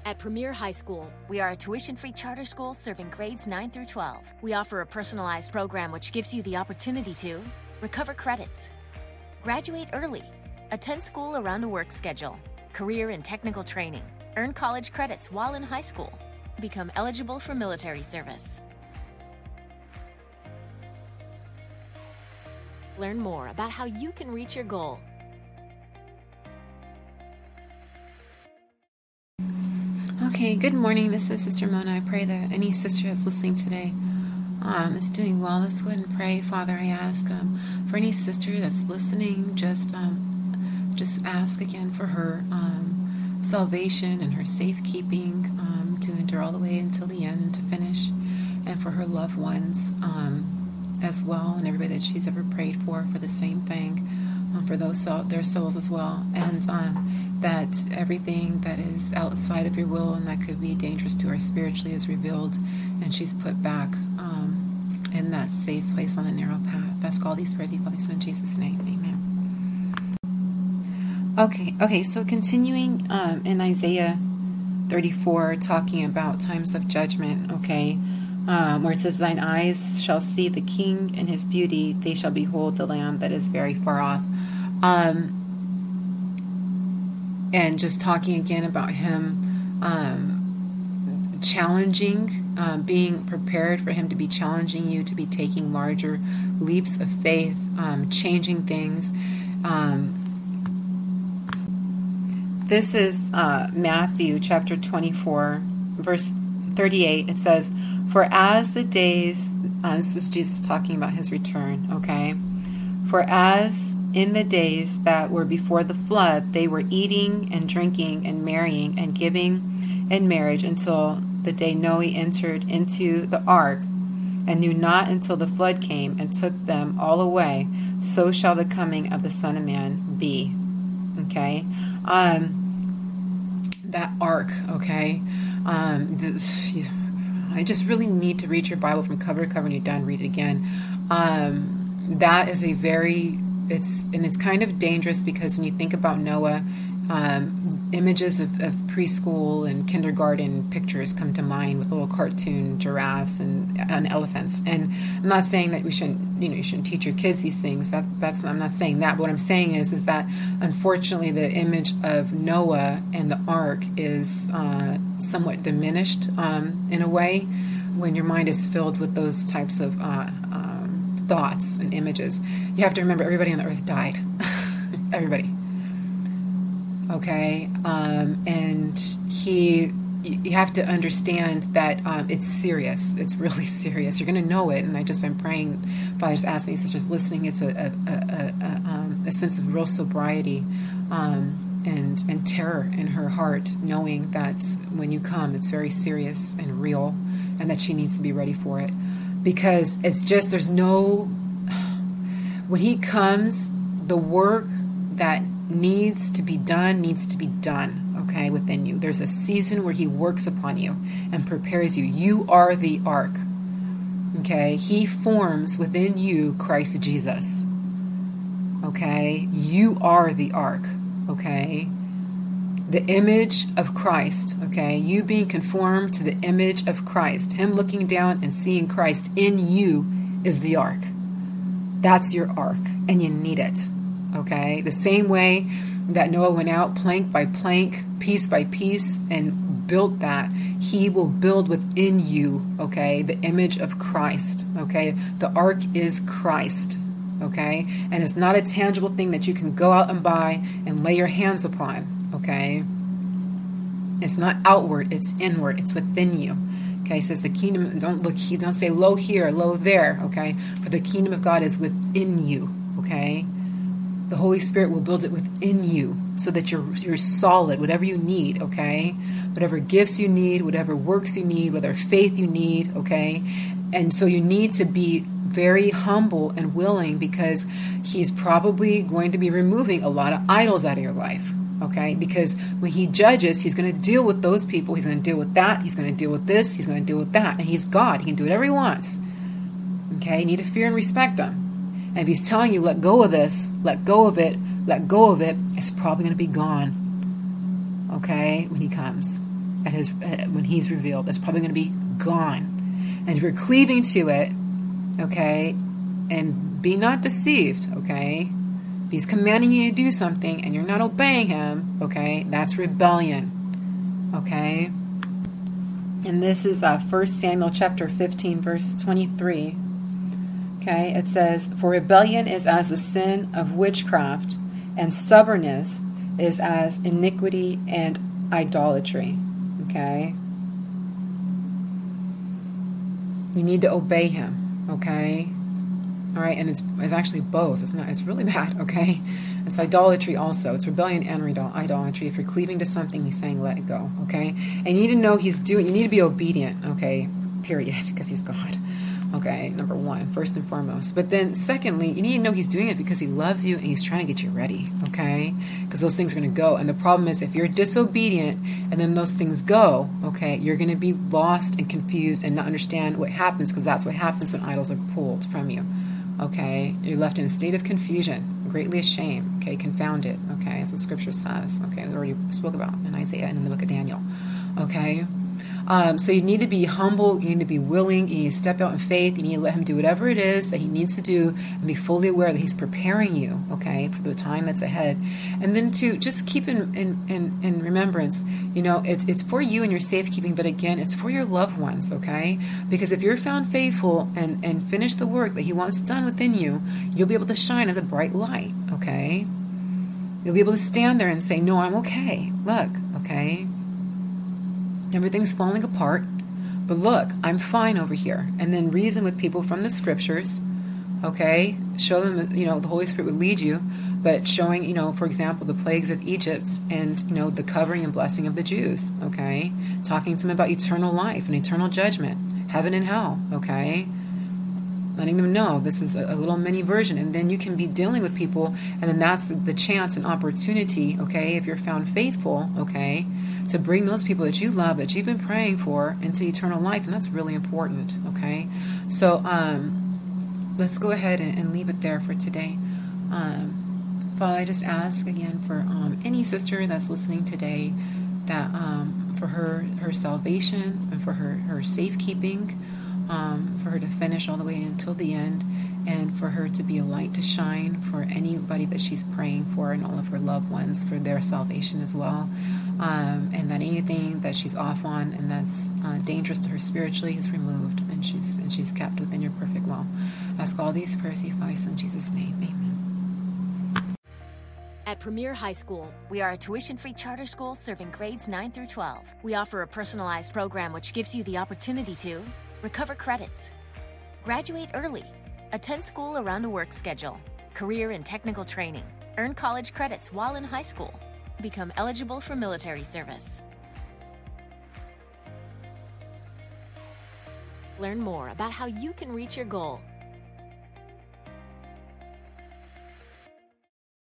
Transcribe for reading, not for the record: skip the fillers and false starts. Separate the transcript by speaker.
Speaker 1: At Premier High School, we are a tuition-free charter school serving grades 9 through 12. We offer a personalized program which gives you the opportunity to recover credits, graduate early, attend school around a work schedule, career and technical training, earn college credits while in high school, become eligible for military service. Learn more about how you can reach your goal.
Speaker 2: Okay, good morning. This is Sister Mona. I pray that any sister that's listening today is doing well. Let's go ahead and pray. Father, I ask for any sister that's listening, just ask again for her salvation and her safekeeping to endure all the way until the end and to finish, and for her loved ones as well, and everybody that she's ever prayed for the same thing, for their souls as well, and that everything that is outside of your will and that could be dangerous to her spiritually is revealed, and she's put back in that safe place on the narrow path. Ask all these prayers, Father, Son, in Jesus' name, amen. Okay, so continuing in Isaiah 34, talking about times of judgment, where it says, thine eyes shall see the King and his beauty, they shall behold the Lamb that is very far off. And just talking again about him challenging, being prepared for him to be challenging you, to be taking larger leaps of faith, changing things. This is Matthew chapter 24, verse 38. It says, for as the days, this is Jesus talking about his return, for as in the days that were before the flood, they were eating and drinking and marrying and giving in marriage until the day Noah entered into the ark, and knew not until the flood came and took them all away, so shall the coming of the Son of Man be. That ark, I just really need to read your Bible from cover to cover. When you're done, read it again. That is it's kind of dangerous, because when you think about Noah, images of preschool and kindergarten pictures come to mind with little cartoon giraffes and elephants. And I'm not saying that you shouldn't teach your kids these things. I'm not saying that. But what I'm saying is that unfortunately the image of Noah and the ark is somewhat diminished in a way when your mind is filled with those types of thoughts and images. You have to remember, everybody on the earth died. Everybody. And you have to understand that it's serious. It's really serious. You're going to know it. And I'm praying, Father, just asking sisters listening, it's a sense of real sobriety and terror in her heart, knowing that when you come, it's very serious and real, and that she needs to be ready for it. Because it's just, when he comes, the work that needs to be done, within you. There's a season where he works upon you and prepares you. You are the ark. He forms within you Christ Jesus. You are the ark. The image of Christ. You being conformed to the image of Christ. Him looking down and seeing Christ in you is the ark. That's your ark, and you need it. The same way that Noah went out plank by plank, piece by piece, and built that, he will build within you, the image of Christ, The ark is Christ, And it's not a tangible thing that you can go out and buy and lay your hands upon, It's not outward, it's inward, it's within you. It says the kingdom, don't say low here, low there, For the kingdom of God is within you, The Holy Spirit will build it within you so that you're solid, whatever you need, Whatever gifts you need, whatever works you need, whatever faith you need, And so you need to be very humble and willing, because he's probably going to be removing a lot of idols out of your life. Because when he judges, he's going to deal with those people. He's going to deal with that. He's going to deal with this. He's going to deal with that. And he's God. He can do whatever he wants. You need to fear and respect him. And if he's telling you, let go of this, let go of it, it's probably going to be gone. When he comes. when he's revealed. It's probably going to be gone. And if you're cleaving to it, okay, and be not deceived, okay, if he's commanding you to do something and you're not obeying him, okay, that's rebellion, okay. And this is 1 Samuel chapter 15, verse 23. Okay, it says, "For rebellion is as the sin of witchcraft, and stubbornness is as iniquity and idolatry." Okay? You need to obey him, okay? All right, and it's actually both. It's really bad, okay? It's idolatry also. It's rebellion and idolatry. If you're cleaving to something, he's saying let it go, okay? And you need to know you need to be obedient, okay? Period, because he's God. Okay, number one, first and foremost. But then secondly, you need to know he's doing it because he loves you and he's trying to get you ready, okay? Because those things are going to go. And the problem is if you're disobedient and then those things go, okay, you're going to be lost and confused and not understand what happens, because that's what happens when idols are pulled from you, okay? You're left in a state of confusion, greatly ashamed, okay, confounded, okay? That's what Scripture says, okay? We already spoke about in Isaiah and in the book of Daniel, okay? So you need to be humble, you need to be willing, you need to step out in faith, you need to let him do whatever it is that he needs to do and be fully aware that he's preparing you, okay, for the time that's ahead. And then to just keep in remembrance, it's for you and your safekeeping, but again, it's for your loved ones, okay? Because if you're found faithful and finish the work that he wants done within you, you'll be able to shine as a bright light, okay? You'll be able to stand there and say, no, I'm okay. Look, okay? Everything's falling apart, but look, I'm fine over here. And then reason with people from the Scriptures, okay? Show them, the Holy Spirit would lead you, but showing, for example, the plagues of Egypt and, the covering and blessing of the Jews, okay? Talking to them about eternal life and eternal judgment, heaven and hell, okay? Letting them know this is a little mini version, and then you can be dealing with people, and then that's the chance and opportunity, okay, if you're found faithful, okay, to bring those people that you love, that you've been praying for, into eternal life, and that's really important, okay? So let's go ahead and leave it there for today. Father, I just ask again for any sister that's listening today, that for her salvation and for her safekeeping, for her to finish all the way until the end, and for her to be a light to shine for anybody that she's praying for and all of her loved ones, for their salvation as well, and that anything that she's off on and that's dangerous to her spiritually is removed, and she's kept within your perfect will. Ask all these prayers in your Son Jesus' name. Amen.
Speaker 1: At Premier High School, we are a tuition-free charter school serving grades 9 through 12. We offer a personalized program which gives you the opportunity to recover credits, graduate early, attend school around a work schedule, career and technical training, earn college credits while in high school, become eligible for military service. Learn more about how you can reach your goal